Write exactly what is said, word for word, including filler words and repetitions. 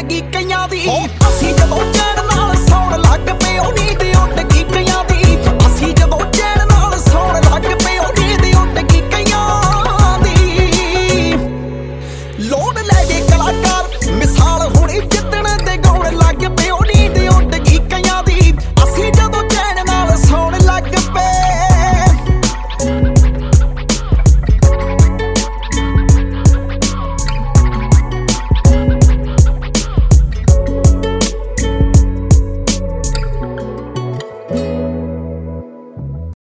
ਗਈ ਕਈਆਂ ਦੀ। ਅਸੀਂ ਜਦੋਂ ਚੈਨ ਨਾਲ ਸੌਣ ਲੱਗ ਪਏ ਉਹ ਨੀਂਦ ਉੱਡ ਗਈ ਕਈਆਂ ਦੀ। ਅਸੀਂ ਜਦੋਂ ਚੈਨ ਨਾਲ ਸੌਣ ਲੱਗ ਪਏ ਉਹ ਨੀਂਦ ਉੱਡ ਗਈ ਕਈਆਂ ਦੀ। ਲੋੜ ਲੈ ਕੇ